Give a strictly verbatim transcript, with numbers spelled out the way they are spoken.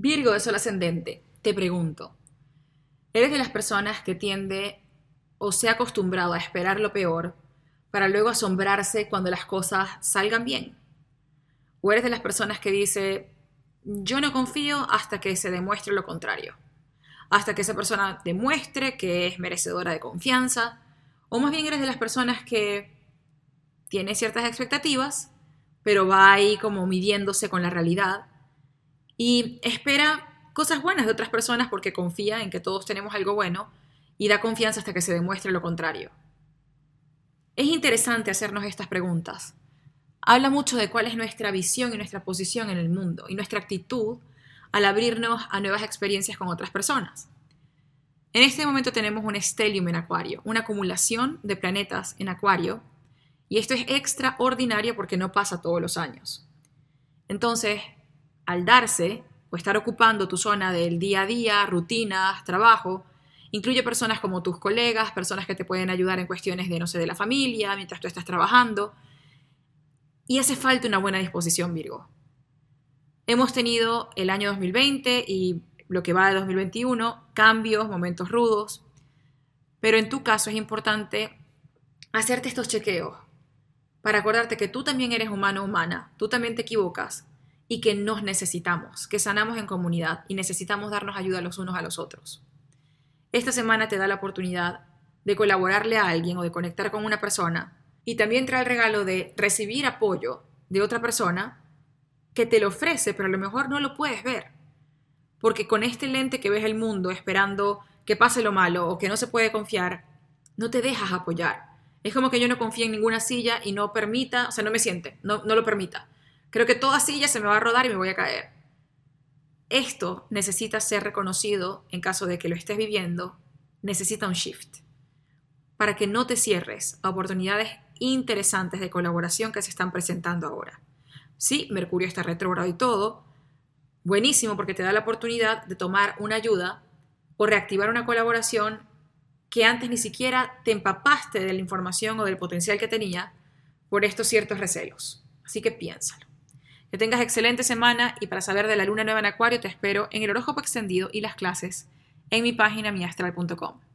Virgo de Sol ascendente, te pregunto, ¿eres de las personas que tiende o se ha acostumbrado a esperar lo peor para luego asombrarse cuando las cosas salgan bien? ¿O eres de las personas que dice, yo no confío hasta que se demuestre lo contrario? Hasta que esa persona demuestre que es merecedora de confianza. O más bien eres de las personas que tiene ciertas expectativas, pero va ahí como midiéndose con la realidad y espera cosas buenas de otras personas porque confía en que todos tenemos algo bueno y da confianza hasta que se demuestre lo contrario. Es interesante hacernos estas preguntas. Habla mucho de cuál es nuestra visión y nuestra posición en el mundo y nuestra actitud al abrirnos a nuevas experiencias con otras personas. En este momento tenemos un stellium en Acuario, una acumulación de planetas en Acuario, y esto es extraordinario porque no pasa todos los años. Entonces, al darse o estar ocupando tu zona del día a día, rutinas, trabajo, incluye personas como tus colegas, personas que te pueden ayudar en cuestiones de, no sé, de la familia, mientras tú estás trabajando, y hace falta una buena disposición, Virgo. Hemos tenido el año dos mil veinte y lo que va de dos mil veintiuno, cambios, momentos rudos, pero en tu caso es importante hacerte estos chequeos para acordarte que tú también eres humano o humana, tú también te equivocas y que nos necesitamos, que sanamos en comunidad y necesitamos darnos ayuda los unos a los otros. Esta semana te da la oportunidad de colaborarle a alguien o de conectar con una persona y también trae el regalo de recibir apoyo de otra persona que te lo ofrece, pero a lo mejor no lo puedes ver. Porque con este lente que ves el mundo esperando que pase lo malo o que no se puede confiar, no te dejas apoyar. Es como que yo no confío en ninguna silla y no permita, o sea, no me siente, no, no lo permita. Creo que toda silla se me va a rodar y me voy a caer. Esto necesita ser reconocido en caso de que lo estés viviendo, necesita un shift para que no te cierres a oportunidades interesantes de colaboración que se están presentando ahora. Sí, Mercurio está retrógrado y todo, buenísimo porque te da la oportunidad de tomar una ayuda o reactivar una colaboración que antes ni siquiera te empapaste de la información o del potencial que tenía por estos ciertos recelos. Así que piénsalo. Que tengas excelente semana y para saber de la luna nueva en Acuario te espero en el horóscopo extendido y las clases en mi página mi astral punto com.